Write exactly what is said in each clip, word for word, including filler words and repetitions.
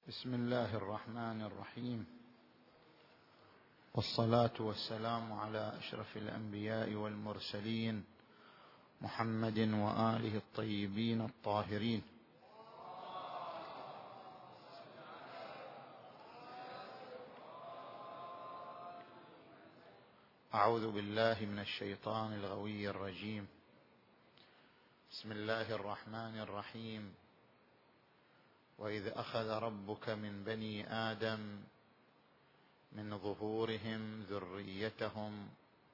بسم الله الرحمن الرحيم، والصلاة والسلام على أشرف الأنبياء والمرسلين محمد وآله الطيبين الطاهرين. أعوذ بالله من الشيطان الغوي الرجيم. بسم الله الرحمن الرحيم. وإذ أخذ ربك من بني آدم من ظهورهم ذريتهم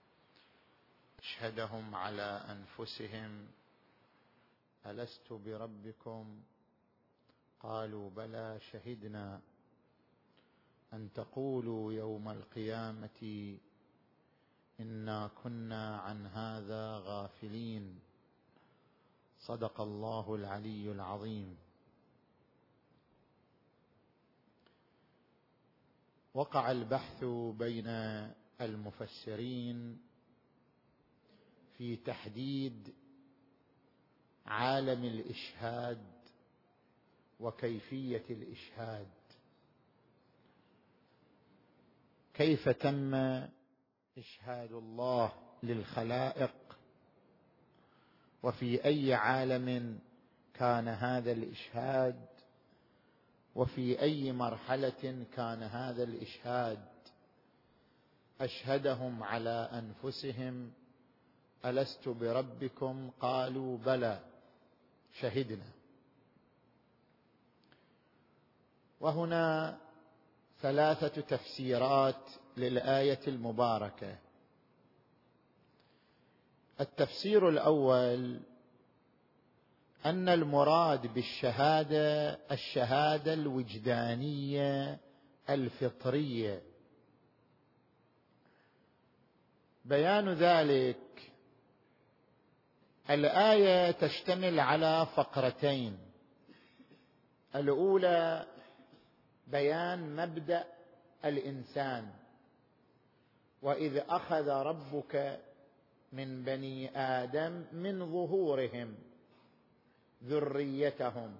أشهدهم على أنفسهم ألست بربكم قالوا بلى شهدنا أن تقولوا يوم القيامة إنا كنا عن هذا غافلين. صدق الله العلي العظيم. وقع البحث بين المفسرين في تحديد عالم الإشهاد وكيفية الإشهاد، كيف تم إشهاد الله للخلائق، وفي أي عالم كان هذا الإشهاد، وفي أي مرحلة كان هذا الإشهاد. أشهدهم على أنفسهم ألست بربكم قالوا بلى شهدنا. وهنا ثلاثة تفسيرات للآية المباركة. التفسير الأول أن المراد بالشهادة الشهادة الوجدانية الفطرية. بيان ذلك الآية تشتمل على فقرتين. الأولى بيان مبدأ الإنسان، وإذ أخذ ربك من بني آدم من ظهورهم ذريتهم،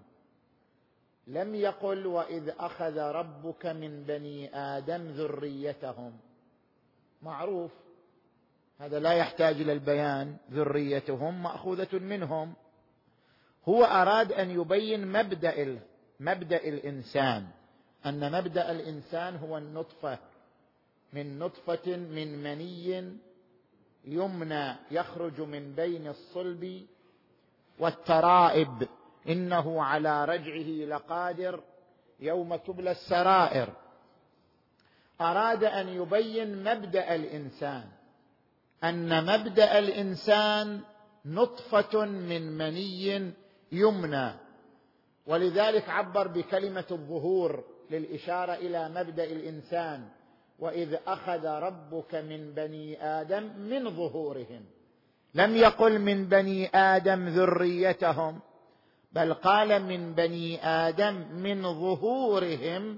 لم يقل وإذ أخذ ربك من بني آدم ذريتهم، معروف هذا لا يحتاج إلى البيان، ذريتهم مأخوذة منهم. هو أراد أن يبين مبدأ مبدأ الإنسان، أن مبدأ الإنسان هو النطفة، من نطفة من مني يمنى يخرج من بين الصلب والترائب إنه على رجعه لقادر يوم تبلى السرائر. أراد أن يبين مبدأ الإنسان، أن مبدأ الإنسان نطفة من مني يمنى، ولذلك عبر بكلمة الظهور للإشارة إلى مبدأ الإنسان. وإذ أخذ ربك من بني آدم من ظهورهم، لم يقل من بني آدم ذريتهم، بل قال من بني آدم من ظهورهم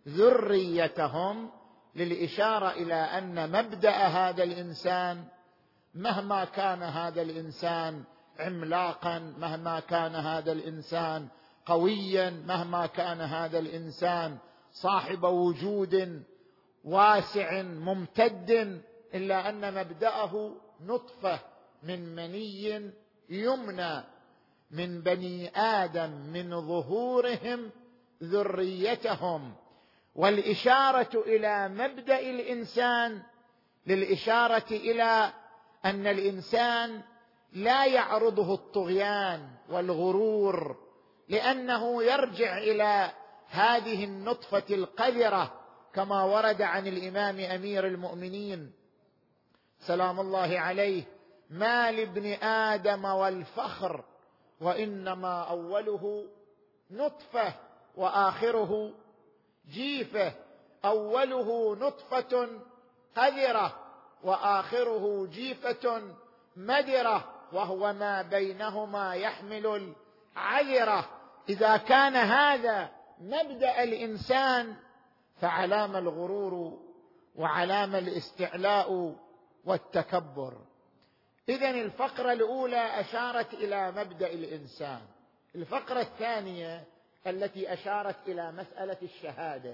ذريتهم، للإشارة إلى أن مبدأ هذا الإنسان مهما كان هذا الإنسان عملاقا، مهما كان هذا الإنسان قويا، مهما كان هذا الإنسان صاحب وجود واسع ممتد، إلا أن مبدأه نطفة من مني يمنى من بني آدم من ظهورهم ذريتهم. والإشارة إلى مبدأ الإنسان للإشارة إلى أن الإنسان لا يعرضه الطغيان والغرور، لأنه يرجع إلى هذه النطفة القذرة، كما ورد عن الإمام أمير المؤمنين سلام الله عليه: ما لابن آدم والفخر وإنما أوله نطفة وآخره جيفة. أوله نطفة قذرة وآخره جيفة مدرة، وهو ما بينهما يحمل العذرة. إذا كان هذا مبدأ الإنسان فعلام الغرور وعلام الاستعلاء والتكبر. إذن الفقرة الأولى أشارت إلى مبدأ الإنسان. الفقرة الثانية التي أشارت إلى مسألة الشهادة.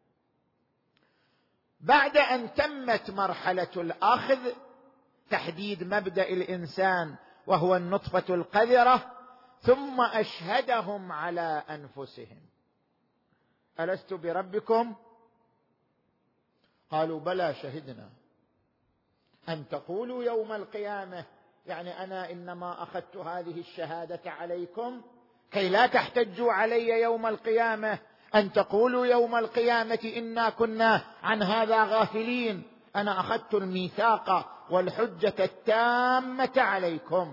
بعد أن تمت مرحلة الأخذ، تحديد مبدأ الإنسان وهو النطفة القذرة، ثم أشهدهم على أنفسهم: ألست بربكم؟ قالوا بلى شهدنا أن تقولوا يوم القيامة، يعني أنا إنما أخذت هذه الشهادة عليكم كي لا تحتجوا علي يوم القيامة، أن تقولوا يوم القيامة إنا كنا عن هذا غافلين. أنا أخذت الميثاق والحجة التامة عليكم.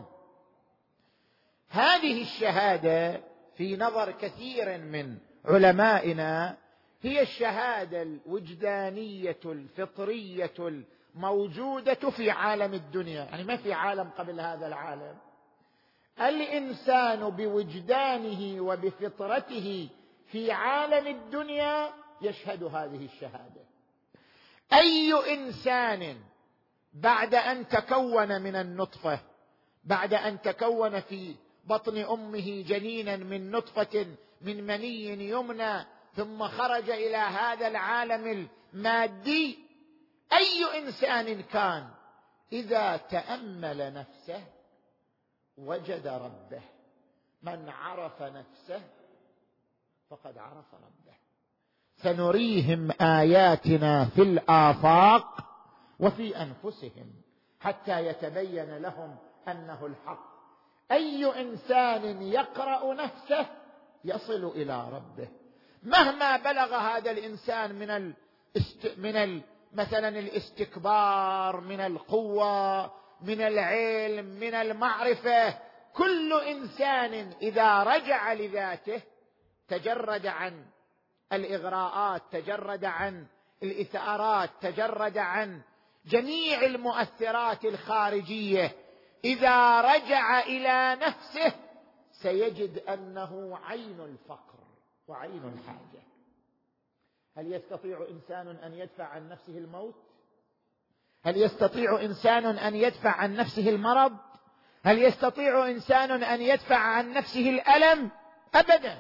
هذه الشهادة في نظر كثير من علمائنا هي الشهادة الوجدانية الفطرية الموجودة في عالم الدنيا، يعني ما في عالم قبل هذا العالم. الإنسان بوجدانه وبفطرته في عالم الدنيا يشهد هذه الشهادة. أي إنسان بعد أن تكون من النطفة، بعد أن تكون في بطن أمه جنينا من نطفة من مني يمنى، ثم خرج إلى هذا العالم المادي، أي إنسان كان إذا تأمل نفسه وجد ربه. من عرف نفسه فقد عرف ربه. سنريهم آياتنا في الآفاق وفي أنفسهم حتى يتبين لهم أنه الحق. أي إنسان يقرأ نفسه يصل إلى ربه، مهما بلغ هذا الإنسان من الاست... من ال... مثلا الاستكبار، من القوة، من العلم، من المعرفة. كل إنسان إذا رجع لذاته تجرد عن الإغراءات، تجرد عن الإثارات، تجرد عن جميع المؤثرات الخارجية، إذا رجع إلى نفسه سيجد أنه عين الفقر وعين الحاجة. هل يستطيع إنسان أن يدفع عن نفسه الموت؟ هل يستطيع إنسان أن يدفع عن نفسه المرض؟ هل يستطيع إنسان أن يدفع عن نفسه الألم؟ أبدا.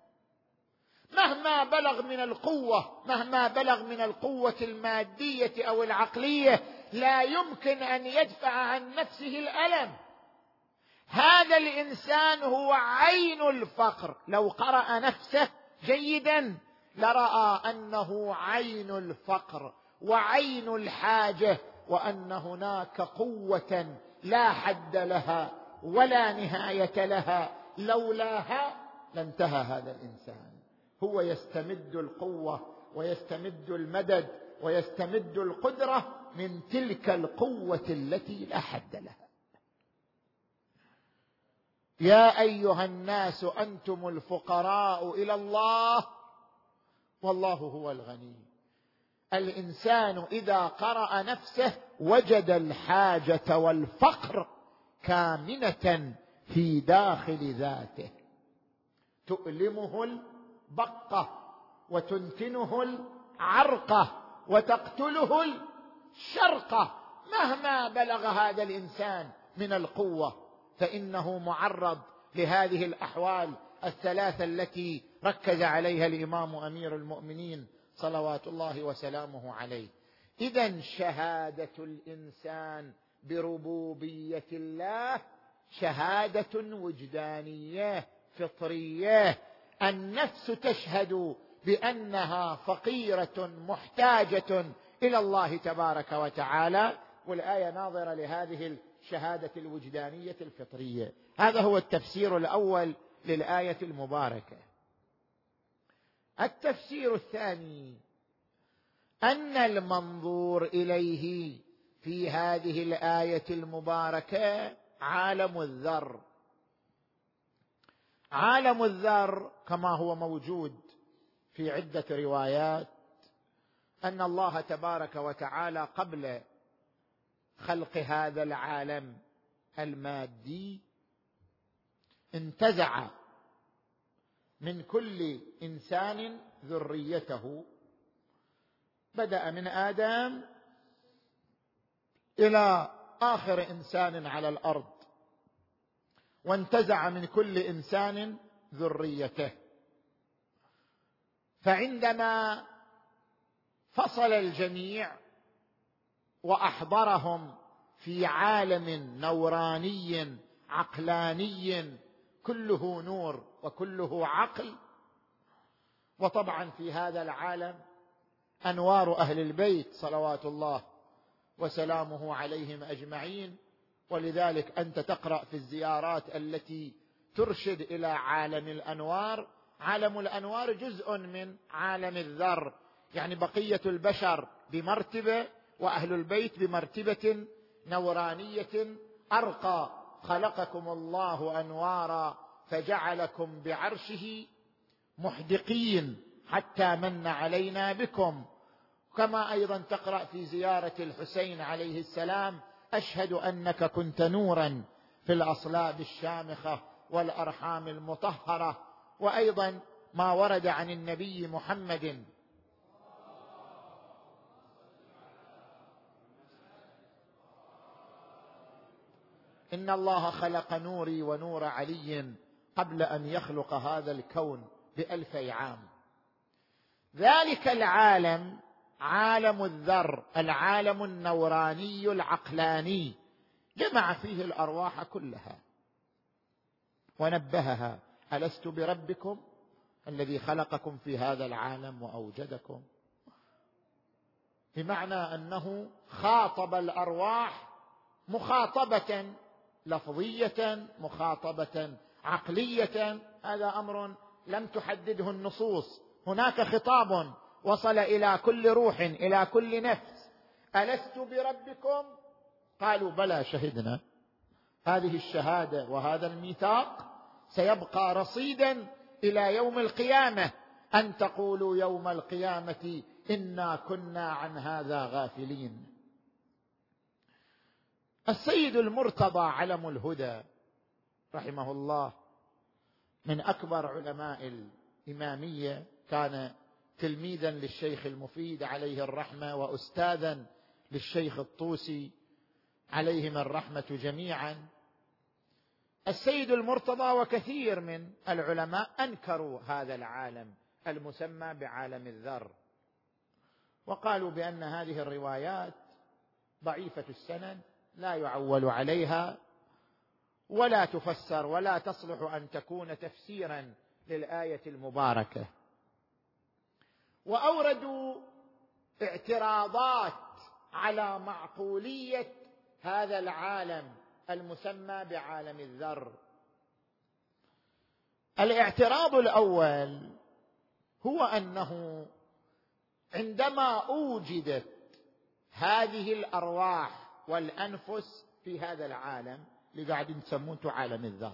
مهما بلغ من القوة، مهما بلغ من القوة المادية أو العقلية، لا يمكن أن يدفع عن نفسه الألم. هذا الإنسان هو عين الفقر. لو قرأ نفسه جيدا لرأى أنه عين الفقر وعين الحاجة، وأن هناك قوة لا حد لها ولا نهاية لها، لولاها لانتهى هذا الإنسان. هو يستمد القوة ويستمد المدد ويستمد القدرة من تلك القوة التي لا حد لها. يا أيها الناس أنتم الفقراء إلى الله والله هو الغني. الإنسان إذا قرأ نفسه وجد الحاجة والفقر كامنة في داخل ذاته، تؤلمه البقة وتنتنه العرقة وتقتله الشرقة. مهما بلغ هذا الإنسان من القوة فإنه معرض لهذه الأحوال الثلاثة التي ركز عليها الإمام أمير المؤمنين صلوات الله وسلامه عليه. إذن شهادة الإنسان بربوبية الله شهادة وجدانية فطرية. النفس تشهد بأنها فقيرة محتاجة إلى الله تبارك وتعالى، والآية ناظرة لهذه الشهادة الوجدانية الفطرية. هذا هو التفسير الأول للآية المباركة. التفسير الثاني أن المنظور إليه في هذه الآية المباركة عالم الذر. عالم الذر كما هو موجود في عدة روايات أن الله تبارك وتعالى قبل خلق هذا العالم المادي انتزع من كل إنسان ذريته، بدأ من آدم إلى آخر إنسان على الأرض، وانتزع من كل إنسان ذريته. فعندما فصل الجميع وأحضرهم في عالم نوراني عقلاني كله نور وكله عقل، وطبعا في هذا العالم أنوار أهل البيت صلوات الله وسلامه عليهم أجمعين. ولذلك أنت تقرأ في الزيارات التي ترشد إلى عالم الأنوار، عالم الأنوار جزء من عالم الذر، يعني بقية البشر بمرتبة وأهل البيت بمرتبة نورانية أرقى. خلقكم الله أنوارا فجعلكم بعرشه محدقين حتى من علينا بكم. كما أيضا تقرأ في زيارة الحسين عليه السلام: أشهد أنك كنت نورا في الأصلاب الشامخة والأرحام المطهرة. وأيضا ما ورد عن النبي محمد إن الله خلق نوري ونور علي قبل أن يخلق هذا الكون بألفي عام. ذلك العالم عالم الذر، العالم النوراني العقلاني، جمع فيه الأرواح كلها ونبهها: ألست بربكم الذي خلقكم في هذا العالم وأوجدكم؟ بمعنى أنه خاطب الأرواح مخاطبة لفظية، مخاطبة عقلية. هذا أمر لم تحدده النصوص، هناك خطاب وصل إلى كل روح، إلى كل نفس: ألست بربكم؟ قالوا بلى شهدنا. هذه الشهادة وهذا الميثاق سيبقى رصيدا إلى يوم القيامة، أن تقولوا يوم القيامة إنا كنا عن هذا غافلين. السيد المرتضى علم الهدى رحمه الله من أكبر علماء الإمامية، كان تلميذا للشيخ المفيد عليه الرحمة وأستاذا للشيخ الطوسي عليهم الرحمة جميعا. السيد المرتضى وكثير من العلماء أنكروا هذا العالم المسمى بعالم الذر، وقالوا بأن هذه الروايات ضعيفة السند، لا يعول عليها ولا تفسر ولا تصلح أن تكون تفسيرا للآية المباركة. وأوردوا اعتراضات على معقولية هذا العالم المسمى بعالم الذر. الاعتراض الأول هو أنه عندما أوجدت هذه الأرواح والأنفس في هذا العالم اللي قاعدين تسمونه عالم الذر،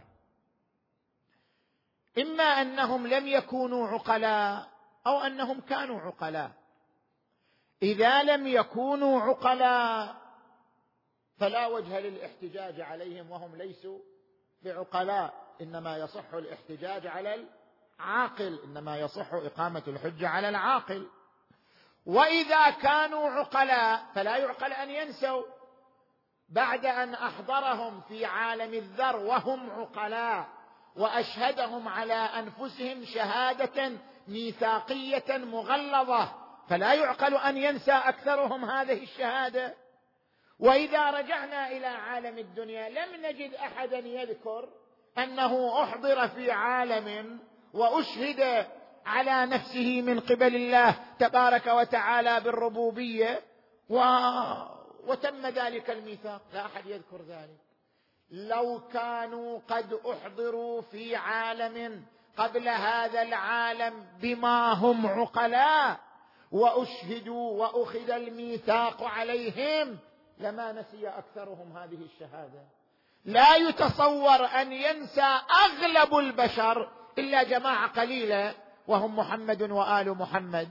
إما أنهم لم يكونوا عقلاء أو أنهم كانوا عقلاء. إذا لم يكونوا عقلاء فلا وجه للاحتجاج عليهم وهم ليسوا بعقلاء، إنما يصح الاحتجاج على العاقل، إنما يصح إقامة الحجة على العاقل. وإذا كانوا عقلاء فلا يعقل أن ينسوا بعد أن أحضرهم في عالم الذر وهم عقلاء وأشهدهم على أنفسهم شهادة ميثاقية مغلظة، فلا يعقل أن ينسى أكثرهم هذه الشهادة. وإذا رجعنا إلى عالم الدنيا لم نجد أحدا يذكر أنه أحضر في عالم وأشهد على نفسه من قبل الله تبارك وتعالى بالربوبية و... وتم ذلك الميثاق، لا أحد يذكر ذلك. لو كانوا قد أحضروا في عالم قبل هذا العالم بما هم عقلاء وأشهدوا وأخذ الميثاق عليهم لما نسي أكثرهم هذه الشهادة. لا يتصور أن ينسى أغلب البشر إلا جماعة قليلة وهم محمد وآل محمد.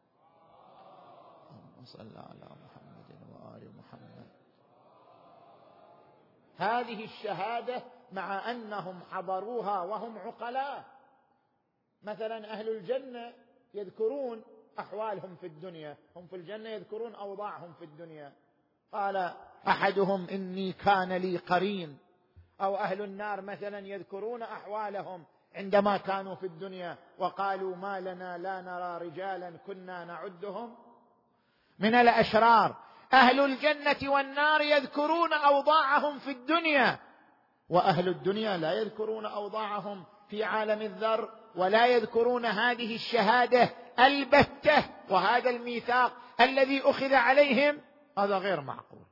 صلى الله على محمد وآل محمد. هذه الشهادة مع أنهم حضروها وهم عقلاء. مثلا أهل الجنة يذكرون أحوالهم في الدنيا، هم في الجنة يذكرون أوضاعهم في الدنيا. قال أحدهم إني كان لي قرين. أو أهل النار مثلا يذكرون أحوالهم عندما كانوا في الدنيا وقالوا ما لنا لا نرى رجالا كنا نعدهم من الأشرار. أهل الجنة والنار يذكرون أوضاعهم في الدنيا، وأهل الدنيا لا يذكرون أوضاعهم في عالم الذر، ولا يذكرون هذه الشهادة البتة وهذا الميثاق الذي أخذ عليهم. هذا غير معقول.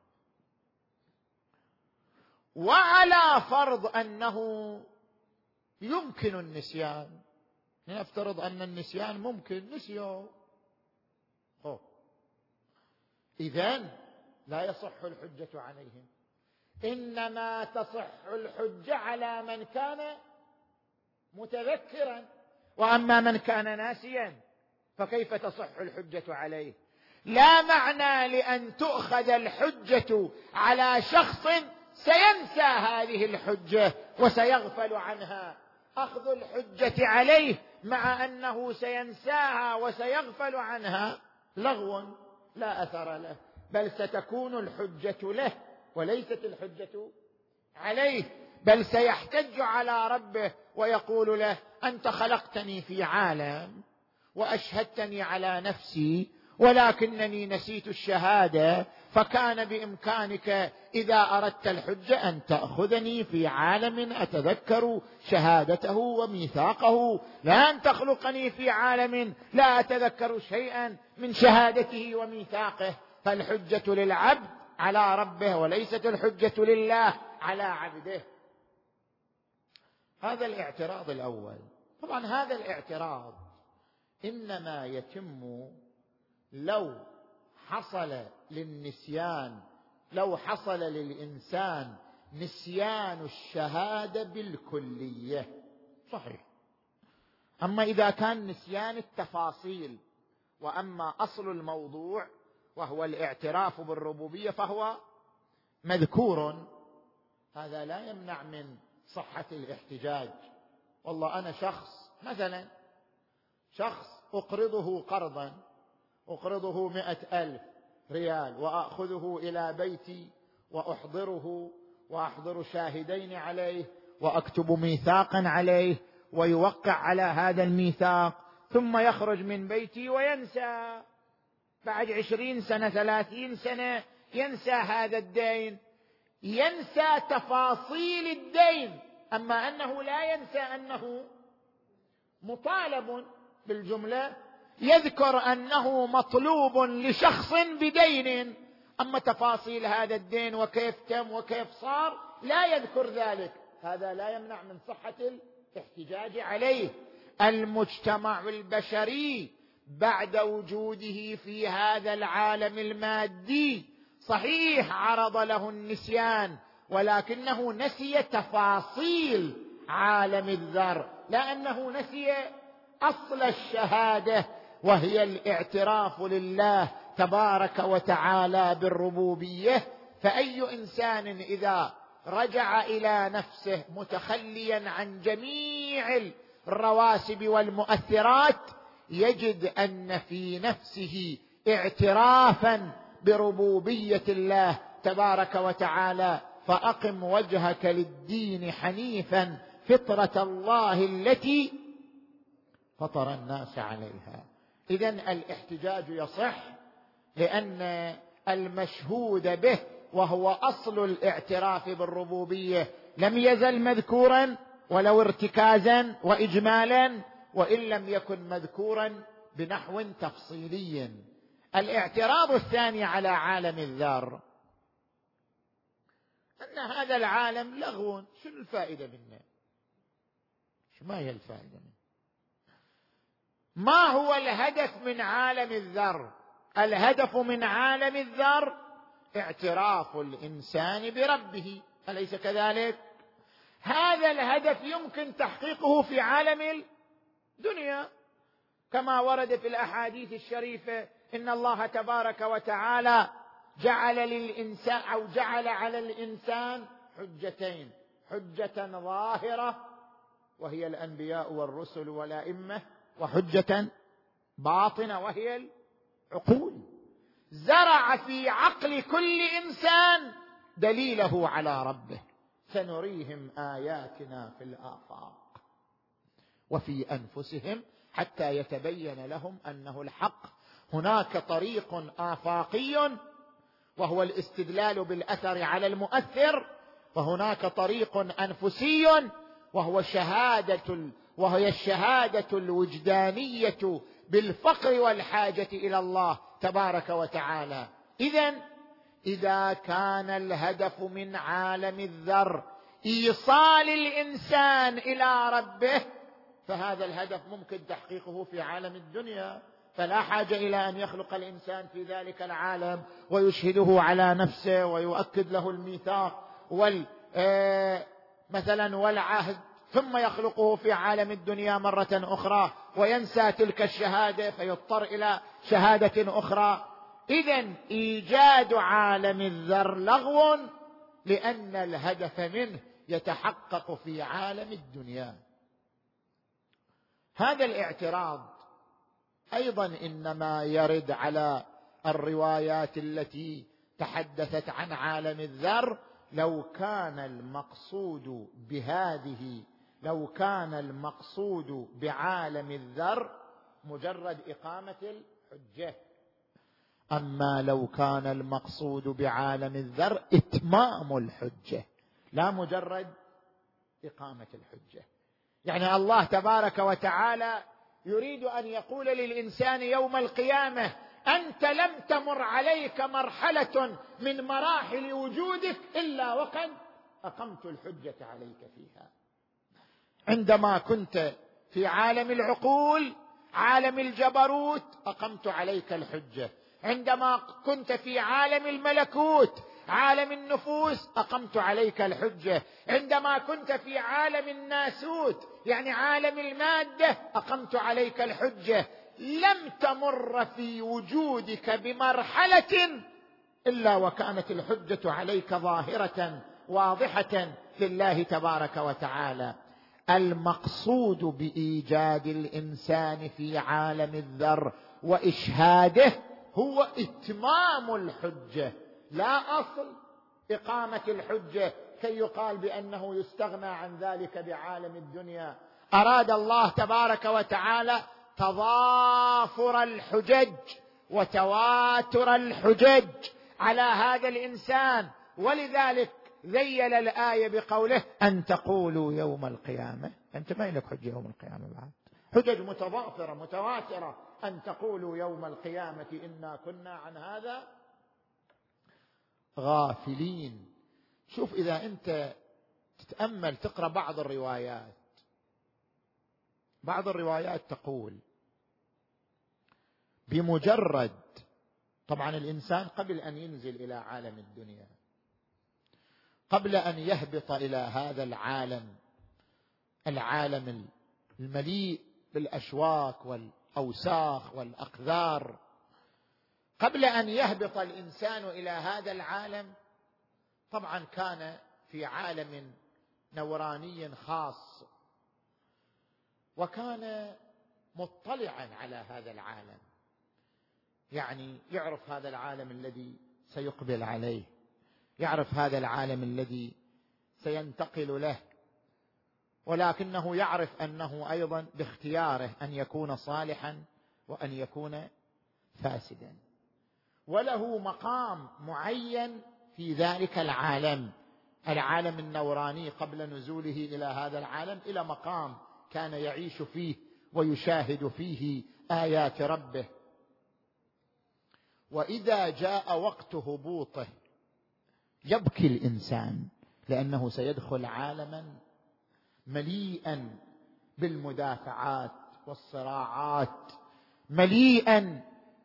وعلى فرض أنه يمكن النسيان، نفترض أن النسيان ممكن، نسيوا، إذن لا يصح الحجة عليهم، إنما تصح الحجة على من كان متذكرا، وأما من كان ناسيا فكيف تصح الحجة عليه؟ لا معنى لأن تؤخذ الحجة على شخص سينسى هذه الحجة وسيغفل عنها. أخذ الحجة عليه مع أنه سينساها وسيغفل عنها لغو لا أثر له، بل ستكون الحجة له وليست الحجة عليه، بل سيحتج على ربه ويقول له أنت خلقتني في عالم وأشهدتني على نفسي ولكنني نسيت الشهادة، فكان بإمكانك إذا أردت الحجة أن تأخذني في عالم أتذكر شهادته وميثاقه، لا أن تخلقني في عالم لا أتذكر شيئا من شهادته وميثاقه. فالحجة للعبد على ربه وليست الحجة لله على عبده. هذا الاعتراض الأول. طبعا هذا الاعتراض إنما يتم لو حصل للنسيان، لو حصل للإنسان نسيان الشهادة بالكلية، صحيح. أما إذا كان نسيان التفاصيل، وأما أصل الموضوع وهو الاعتراف بالربوبية فهو مذكور، هذا لا يمنع من صحة الاحتجاج. والله أنا شخص مثلا شخص أقرضه قرضا، أقرضه مئة ألف ريال وأخذه إلى بيتي وأحضره وأحضر شاهدين عليه وأكتب ميثاقا عليه ويوقع على هذا الميثاق، ثم يخرج من بيتي وينسى بعد عشرين سنة ثلاثين سنة، ينسى هذا الدين، ينسى تفاصيل الدين، أما أنه لا ينسى أنه مطالب بالجملة، يذكر أنه مطلوب لشخص بدين، أما تفاصيل هذا الدين وكيف تم وكيف صار لا يذكر ذلك. هذا لا يمنع من صحة الاحتجاج عليه. المجتمع البشري بعد وجوده في هذا العالم المادي صحيح عرض له النسيان، ولكنه نسي تفاصيل عالم الذر، لأنه نسي أصل الشهادة وهي الاعتراف لله تبارك وتعالى بالربوبية. فأي إنسان إذا رجع إلى نفسه متخليا عن جميع الرواسب والمؤثرات يجد أن في نفسه اعترافا بربوبية الله تبارك وتعالى. فأقم وجهك للدين حنيفا فطرة الله التي فطر الناس عليها. إذن الاحتجاج يصح لأن المشهود به وهو أصل الاعتراف بالربوبية لم يزل مذكورا ولو ارتكازا وإجمالا، وإن لم يكن مذكورا بنحو تفصيلي. الاعتراض الثاني على عالم الذر أن هذا العالم لغو، شنو الفائدة منه؟ ما هي الفائدة منه؟ ما هو الهدف من عالم الذر؟ الهدف من عالم الذر اعتراف الإنسان بربه، أليس كذلك؟ هذا الهدف يمكن تحقيقه في عالم الدنيا كما ورد في الأحاديث الشريفة إن الله تبارك وتعالى جعل للإنسان أو جعل على الإنسان حجتين، حجة ظاهرة وهي الأنبياء والرسل والأئمة، وحجة باطنة وهي العقول. زرع في عقل كل إنسان دليله على ربه، سنريهم آياتنا في الآفاق. وفي أنفسهم حتى يتبين لهم أنه الحق. هناك طريق آفاقي وهو الاستدلال بالأثر على المؤثر، وهناك طريق أنفسي وهو شهادة وهي الشهادة الوجدانية بالفقر والحاجة إلى الله تبارك وتعالى. إذن إذا كان الهدف من عالم الذر إيصال الإنسان إلى ربه، فهذا الهدف ممكن تحقيقه في عالم الدنيا، فلا حاجة إلى أن يخلق الإنسان في ذلك العالم ويشهده على نفسه ويؤكد له الميثاق وال مثلا والعهد، ثم يخلقه في عالم الدنيا مرة أخرى وينسى تلك الشهادة فيضطر إلى شهادة أخرى. إذن إيجاد عالم الذر لغو، لأن الهدف منه يتحقق في عالم الدنيا. هذا الاعتراض أيضا إنما يرد على الروايات التي تحدثت عن عالم الذر. لو كان المقصود بهذه لو كان المقصود بعالم الذر مجرد إقامة الحجة، أما لو كان المقصود بعالم الذر إتمام الحجة لا مجرد إقامة الحجة. يعني الله تبارك وتعالى يريد أن يقول للإنسان يوم القيامة: أنت لم تمر عليك مرحلة من مراحل وجودك إلا وقد أقمت الحجة عليك فيها. عندما كنت في عالم العقول، عالم الجبروت، أقمت عليك الحجة. عندما كنت في عالم الملكوت، عالم النفوس، أقمت عليك الحجة. عندما كنت في عالم الناسوت، يعني عالم المادة، أقمت عليك الحجة. لم تمر في وجودك بمرحلة إلا وكانت الحجة عليك ظاهرة واضحة لله تبارك وتعالى. المقصود بإيجاد الإنسان في عالم الذر وإشهاده هو إتمام الحجة، لا أصل إقامة الحجة كي يقال بأنه يستغنى عن ذلك بعالم الدنيا. أراد الله تبارك وتعالى تضافر الحجج وتواتر الحجج على هذا الإنسان، ولذلك ذيل الآية بقوله: أن تقولوا يوم القيامة. أنت ما لك حجة يوم القيامة بعد، حجج متضافرة متواترة. أن تقولوا يوم القيامة إنا كنا عن هذا غافلين. شوف، إذا أنت تتأمل تقرأ بعض الروايات بعض الروايات تقول بمجرد، طبعا الإنسان قبل أن ينزل إلى عالم الدنيا، قبل أن يهبط إلى هذا العالم العالم المليء بالأشواك والأوساخ والأقذار، قبل أن يهبط الإنسان إلى هذا العالم طبعا كان في عالم نوراني خاص، وكان مطلعا على هذا العالم، يعني يعرف هذا العالم الذي سيقبل عليه، يعرف هذا العالم الذي سينتقل له، ولكنه يعرف أنه أيضا باختياره أن يكون صالحا وأن يكون فاسدا، وله مقام معين في ذلك العالم العالم النوراني قبل نزوله إلى هذا العالم، إلى مقام كان يعيش فيه ويشاهد فيه آيات ربه. وإذا جاء وقت هبوطه يبكي الإنسان، لأنه سيدخل عالما مليئا بالمدافعات والصراعات، مليئا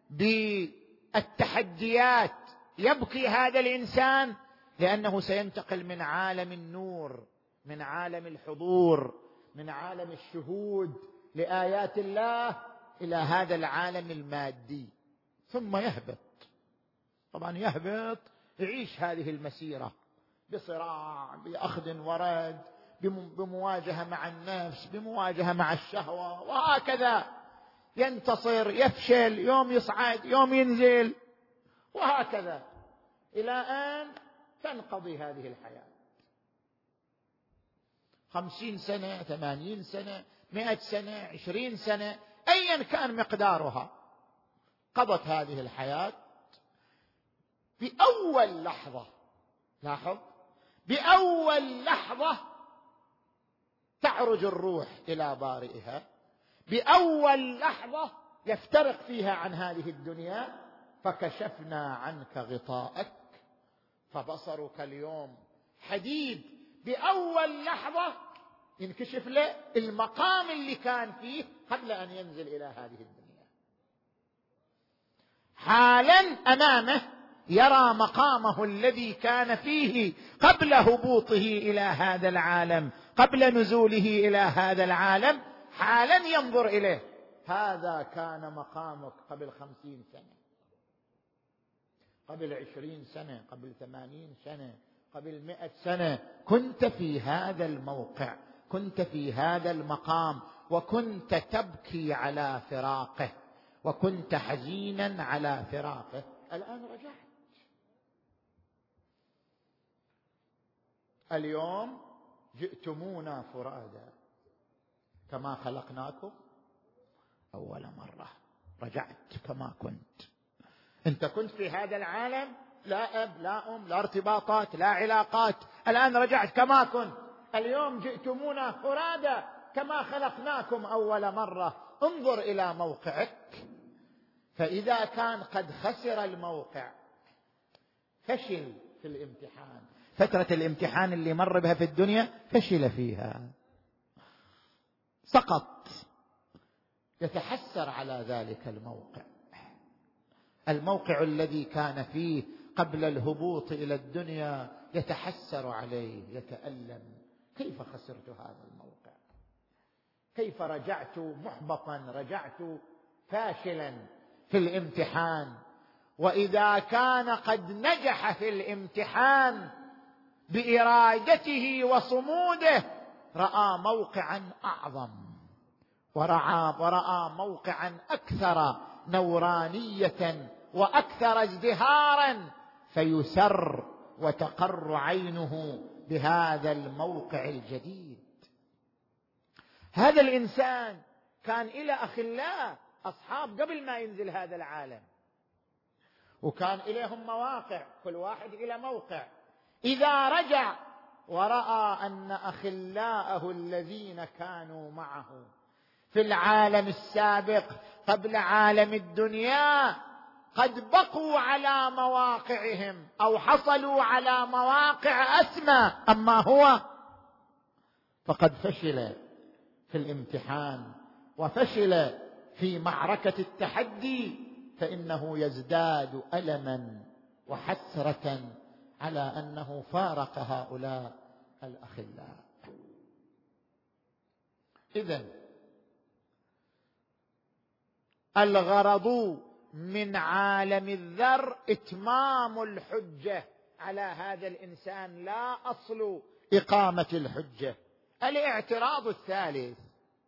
بالتحديات. يبكي هذا الإنسان لأنه سينتقل من عالم النور، من عالم الحضور، من عالم الشهود لآيات الله إلى هذا العالم المادي، ثم يهبط. طبعا يهبط يعيش هذه المسيرة بصراع، بأخذ ورد، بمواجهة مع النفس، بمواجهة مع الشهوة، وهكذا ينتصر، يفشل، يوم يصعد يوم ينزل، وهكذا إلى أن تنقضي هذه الحياة. خمسين سنة، ثمانين سنة، مئة سنة، عشرين سنة، أيا كان مقدارها، قضت هذه الحياة بأول لحظة. لاحظ، بأول لحظة تعرج الروح إلى بارئها، بأول لحظة يفترق فيها عن هذه الدنيا. فكشفنا عنك غطاءك فبصرك اليوم حديد. بأول لحظة ينكشف له المقام اللي كان فيه قبل أن ينزل إلى هذه الدنيا. حالا أمامه يرى مقامه الذي كان فيه قبل هبوطه إلى هذا العالم، قبل نزوله إلى هذا العالم. حالا ينظر إليه، هذا كان مقامك قبل خمسين سنة، قبل عشرين سنة، قبل ثمانين سنة، قبل مئة سنة. كنت في هذا الموقع، كنت في هذا المقام، وكنت تبكي على فراقه، وكنت حزينا على فراقه. الآن رجعت. اليوم جئتمونا فرادا كما خلقناكم أول مرة. رجعت كما كنت. أنت كنت في هذا العالم لا أب لا أم لا ارتباطات لا علاقات. الآن رجعت كما كنت. اليوم جئتمونا فرادا كما خلقناكم أول مرة. انظر إلى موقعك. فإذا كان قد خسر الموقع، فشل في الامتحان، فترة الامتحان اللي مر بها في الدنيا فشل فيها، سقط، يتحسر على ذلك الموقع. الموقع الذي كان فيه قبل الهبوط إلى الدنيا يتحسر عليه، يتألم. كيف خسرت هذا الموقع؟ كيف رجعت محبطا، رجعت فاشلا في الامتحان؟ وإذا كان قد نجح في الامتحان بإرادته وصموده، رأى موقعا أعظم، ورأى, ورأى موقعا أكثر نورانية وأكثر ازدهارا، فيسر وتقر عينه بهذا الموقع الجديد. هذا الإنسان كان إلى أخلاء أصحاب قبل ما ينزل هذا العالم، وكان إليهم مواقع، كل واحد إلى موقع. إذا رجع ورأى أن أخلاءه الذين كانوا معه في العالم السابق قبل عالم الدنيا قد بقوا على مواقعهم أو حصلوا على مواقع أسمى، أما هو فقد فشل في الامتحان وفشل في معركة التحدي، فإنه يزداد ألما وحسرة على أنه فارق هؤلاء الأخلاء. إذن الغرض من عالم الذر إتمام الحجة على هذا الإنسان، لا أصل إقامة الحجة. الاعتراض الثالث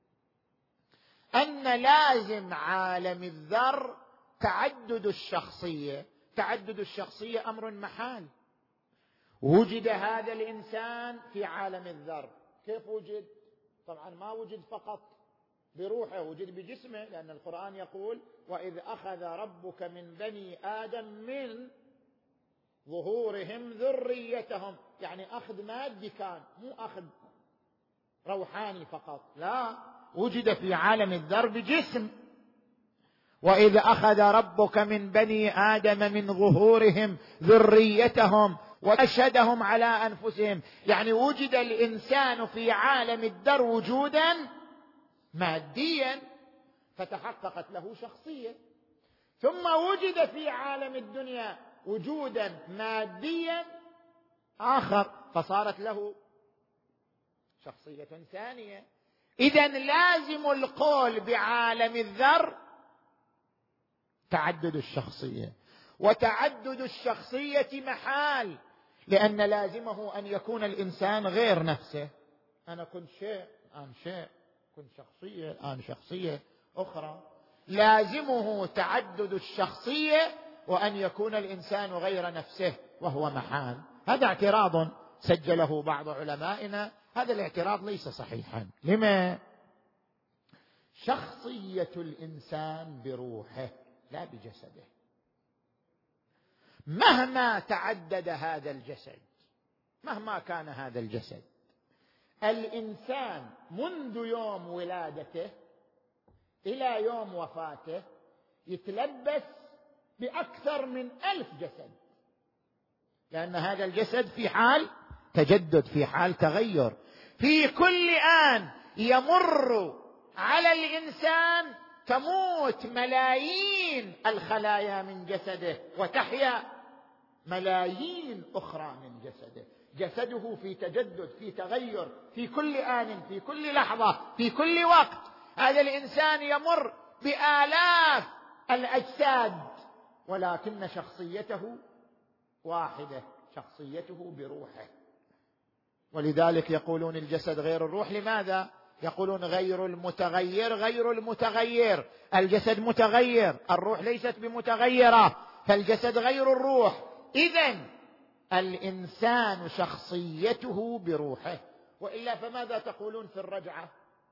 أن لازم عالم الذر تعدد الشخصية. تعدد الشخصية أمر محال. وجد هذا الإنسان في عالم الذر. كيف وجد؟ طبعا ما وجد فقط بروحه، وجد بجسمه، لأن القرآن يقول وإذ أخذ ربك من بني آدم من ظهورهم ذريتهم، يعني أخذ مادي كان، مو أخذ روحاني فقط، لا، وجد في عالم الذر بجسم. وإذ أخذ ربك من بني آدم من ظهورهم ذريتهم وأشهدهم على أنفسهم، يعني وجد الإنسان في عالم الذر وجودا ماديا فتحققت له شخصية، ثم وجد في عالم الدنيا وجودا ماديا آخر فصارت له شخصية ثانية. إذن لازم القول بعالم الذر تعدد الشخصية، وتعدد الشخصية محال، لأن لازمه أن يكون الإنسان غير نفسه. أنا كنت شيء الآن شيء، كنت شخصية الآن شخصية أخرى. لازمه تعدد الشخصية وأن يكون الإنسان غير نفسه، وهو محال. هذا اعتراض سجله بعض علمائنا. هذا الاعتراض ليس صحيحا. لما؟ شخصية الإنسان بروحه لا بجسده. مهما تعدد هذا الجسد، مهما كان هذا الجسد، الإنسان منذ يوم ولادته إلى يوم وفاته يتلبس بأكثر من ألف جسد، لأن هذا الجسد في حال تجدد، في حال تغير. في كل آن يمر على الإنسان تموت ملايين الخلايا من جسده وتحيا ملايين أخرى من جسده. جسده في تجدد، في تغير، في كل آن، في كل لحظة، في كل وقت. هذا الإنسان يمر بآلاف الأجساد، ولكن شخصيته واحدة، شخصيته بروحه. ولذلك يقولون الجسد غير الروح. لماذا؟ يقولون غير المتغير غير المتغير. الجسد متغير، الروح ليست بمتغيرة، فالجسد غير الروح. إذن الإنسان شخصيته بروحه. وإلا فماذا تقولون في الرجعة؟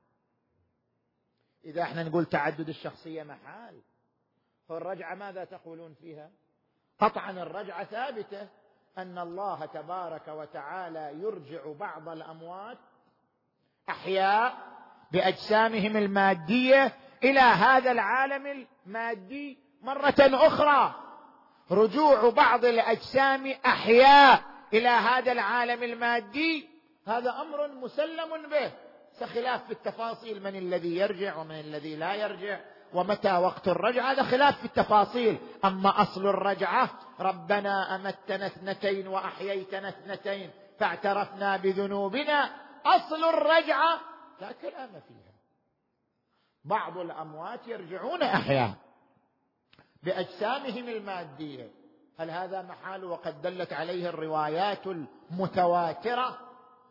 إذا احنا نقول تعدد الشخصية محال، فالرجعة ماذا تقولون فيها؟ قطعا الرجعة ثابتة، أن الله تبارك وتعالى يرجع بعض الأموات أحياء بأجسامهم المادية إلى هذا العالم المادي مرة أخرى. رجوع بعض الأجسام أحياء إلى هذا العالم المادي هذا أمر مسلم به، خلاف في التفاصيل، من الذي يرجع ومن الذي لا يرجع ومتى وقت الرجعة، هذا خلاف في التفاصيل. أما أصل الرجعة ربنا أمتنا اثنتين وأحييتنا اثنتين فاعترفنا بذنوبنا، أصل الرجعة لا كلام فيها. بعض الأموات يرجعون أحياء بأجسامهم المادية، هل هذا محال وقد دلت عليه الروايات المتواترة؟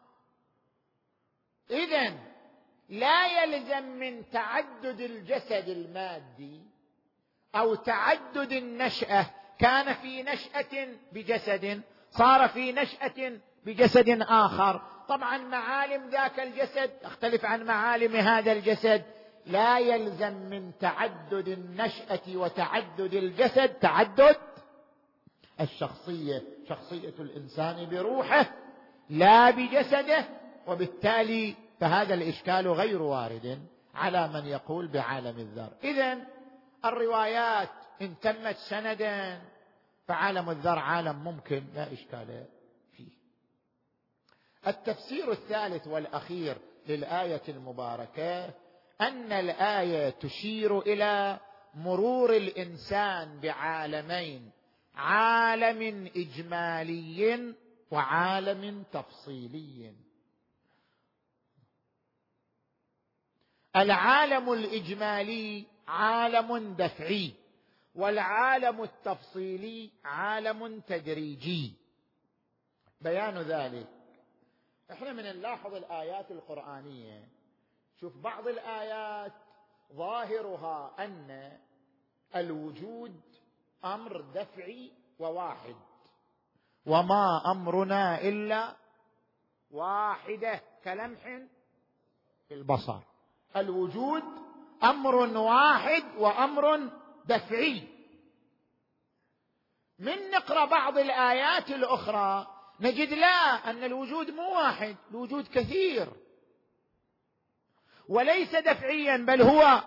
إذن لا يلزم من تعدد الجسد المادي أو تعدد النشأة، كان في نشأة بجسد صار في نشأة بجسد آخر. طبعا معالم ذاك الجسد تختلف عن معالم هذا الجسد. لا يلزم من تعدد النشأة وتعدد الجسد تعدد الشخصية. شخصية الإنسان بروحه لا بجسده، وبالتالي فهذا الإشكال غير وارد على من يقول بعالم الذر. إذن الروايات إن تمت سندا فعالم الذر عالم ممكن لا إشكال فيه. التفسير الثالث والأخير للآية المباركة أن الآية تشير إلى مرور الإنسان بعالمين، عالم إجمالي وعالم تفصيلي. العالم الإجمالي عالم دفعي، والعالم التفصيلي عالم تدريجي. بيان ذلك احنا من نلاحظ الآيات القرآنية، شوف بعض الآيات ظاهرها أن الوجود أمر دفعي وواحد، وما أمرنا إلا واحدة كلمح في البصر. الوجود أمر واحد وأمر دفعي. من نقرأ بعض الآيات الأخرى نجد لا، أن الوجود مو واحد، الوجود كثير وليس دفعيا بل هو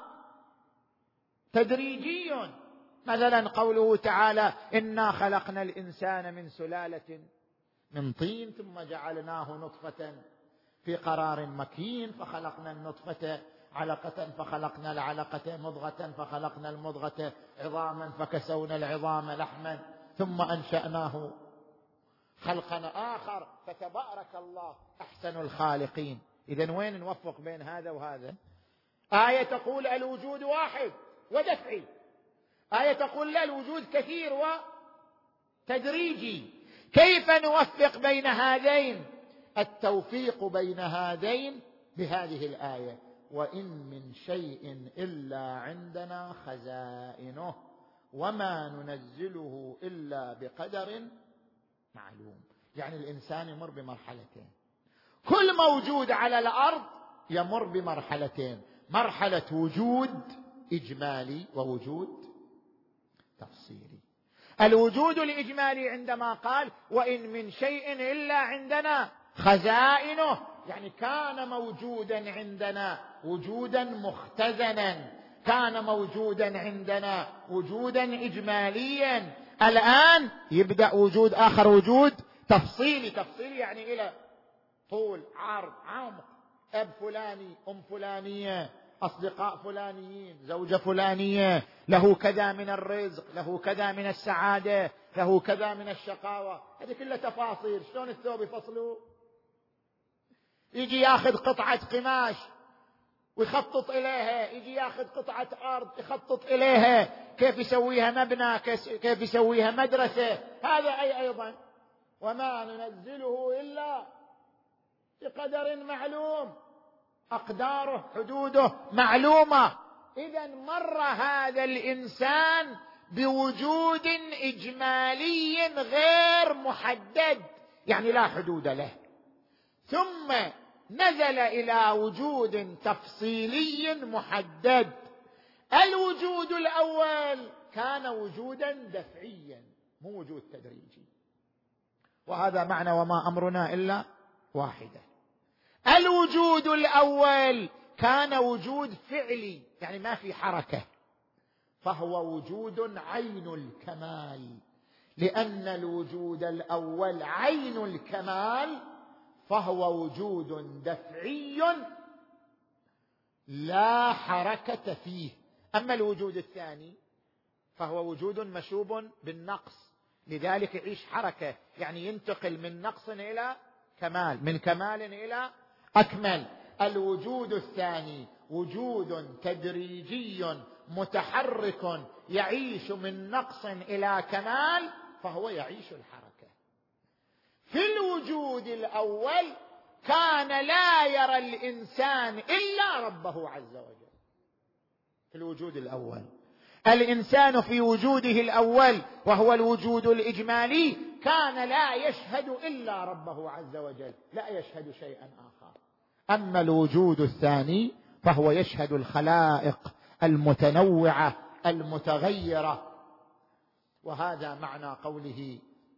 تدريجي. مثلا قوله تعالى إنا خلقنا الإنسان من سلالة من طين ثم جعلناه نطفة في قرار مكين فخلقنا النطفة علقة فخلقنا العلقة مضغة فخلقنا المضغة عظاما فكسونا العظام لحما ثم أنشأناه خلقا آخر فتبارك الله أحسن الخالقين. إذن وين نوفق بين هذا وهذا؟ آية تقول الوجود واحد ودفعي، آية تقول لا الوجود كثير وتدريجي. كيف نوفق بين هذين؟ التوفيق بين هذين بهذه الآية: وإن من شيء إلا عندنا خزائنه وما ننزله إلا بقدر معلوم. يعني الإنسان يمر بمرحلتين، كل موجود على الأرض يمر بمرحلتين: مرحلة وجود إجمالي ووجود تفصيلي. الوجود الإجمالي عندما قال وإن من شيء إلا عندنا خزائنه، يعني كان موجودا عندنا وجودا مختزنا، كان موجودا عندنا وجودا إجماليا. الآن يبدأ وجود آخر، وجود تفصيلي. تفصيلي يعني إلى طول عرض عمق، أب فلاني، أم فلانية، أصدقاء فلانيين، زوجة فلانية، له كذا من الرزق، له كذا من السعادة، له كذا من الشقاوة. هذه كلها تفاصيل. شلون الثوب يفصلوا؟ يجي ياخذ قطعة قماش ويخطط إليها، يجي ياخذ قطعة أرض يخطط إليها، كيف يسويها مبنى، كيف يسويها مدرسة. هذا أي أيضا وما ننزله إلا بقدر معلوم، أقداره حدوده معلومة. إذن مر هذا الإنسان بوجود إجمالي غير محدد، يعني لا حدود له، ثم نزل إلى وجود تفصيلي محدد. الوجود الأول كان وجودا دفعيا، مو وجود تدريجي، وهذا معنى وما أمرنا إلا واحدة. الوجود الأول كان وجود فعلي، يعني ما في حركة، فهو وجود عين الكمال. لأن الوجود الأول عين الكمال فهو وجود دفعي لا حركة فيه. أما الوجود الثاني فهو وجود مشوب بالنقص، لذلك يعيش حركة، يعني ينتقل من نقص إلى كمال، من كمال إلى أكمل. الوجود الثاني وجود تدريجي متحرك يعيش من نقص إلى كمال، فهو يعيش الحركة. في الوجود الأول كان لا يرى الإنسان إلا ربه عز وجل. في الوجود الأول الإنسان في وجوده الأول وهو الوجود الإجمالي كان لا يشهد إلا ربه عز وجل، لا يشهد شيئا آخر. أما الوجود الثاني فهو يشهد الخلائق المتنوعة المتغيرة. وهذا معنى قوله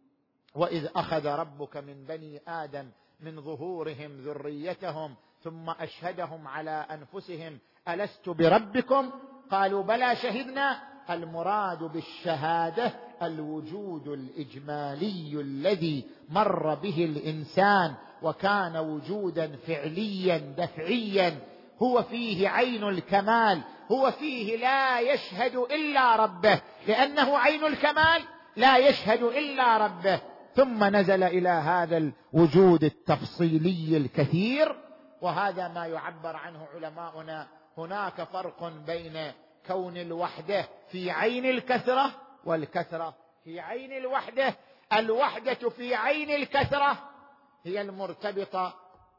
وإذ أخذ ربك من بني آدم من ظهورهم ذريتهم ثم أشهدهم على أنفسهم ألست بربكم قالوا بلى شهدنا. المراد بالشهادة الوجود الإجمالي الذي مر به الإنسان وكان وجودا فعليا دفعيا، هو فيه عين الكمال، هو فيه لا يشهد إلا ربه، لأنه عين الكمال لا يشهد إلا ربه. ثم نزل إلى هذا الوجود التفصيلي الكثير، وهذا ما يعبر عنه علماؤنا. هناك فرق بين كون الوحدة في عين الكثرة والكثرة في عين الوحدة. الوحدة في عين الكثرة هي المرتبطة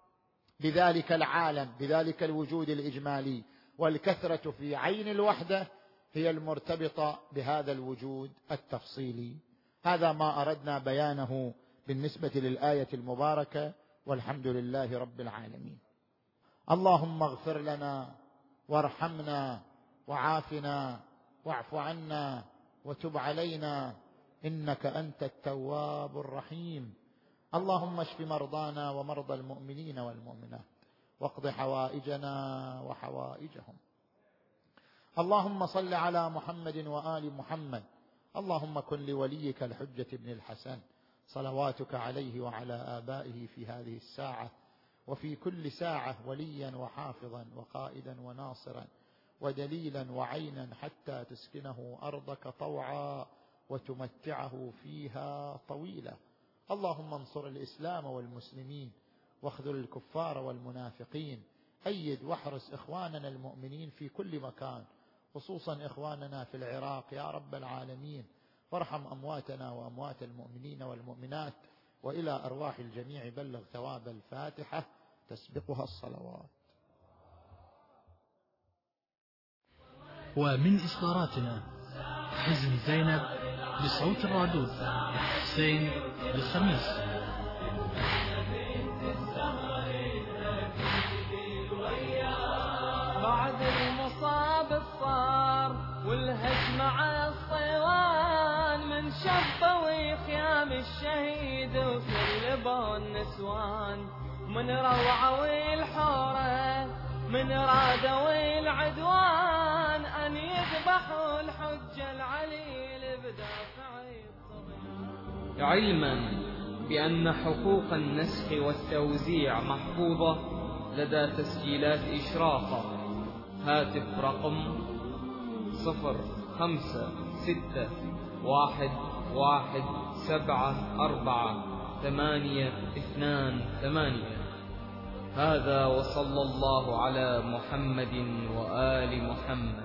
بذلك العالم، بذلك الوجود الإجمالي، والكثرة في عين الوحدة هي المرتبطة بهذا الوجود التفصيلي. هذا ما أردنا بيانه بالنسبة للآية المباركة، والحمد لله رب العالمين. اللهم اغفر لنا وارحمنا وعافنا واعف عنا وتب علينا إنك أنت التواب الرحيم. اللهم اشف مرضانا ومرضى المؤمنين والمؤمنات واقض حوائجنا وحوائجهم. اللهم صل على محمد وآل محمد. اللهم كن لوليك الحجة بن الحسن صلواتك عليه وعلى آبائه في هذه الساعة وفي كل ساعة وليا وحافظا وقائدا وناصرا ودليلا وعينا حتى تسكنه أرضك طوعا وتمتعه فيها طويلا. اللهم انصر الإسلام والمسلمين واخذل الكفار والمنافقين. أيد واحرس إخواننا المؤمنين في كل مكان، خصوصا إخواننا في العراق يا رب العالمين، وارحم أمواتنا وأموات المؤمنين والمؤمنات. وإلى أرواح الجميع بلغ ثواب الفاتحة تسبقها الصلوات. ومن إصداراتنا حزن زينب بصوت الرادود حسين الخميس. مع بعد المصاب صار والهج مع الصيوان، من شبوا خيام الشهيد وسلبوا النسوان، من روعوا الحورة من رادوا العدوان، أن يذبحوا الحجة العليل بدافع الطغيان. علما بأن حقوق النسخ والتوزيع محفوظة لدى تسجيلات إشراقة، هاتف رقم صفر خمسة ستة واحد واحد سبعة أربعة ثمانية اثنان ثمانية. هذا وصلى الله على محمد وآل محمد.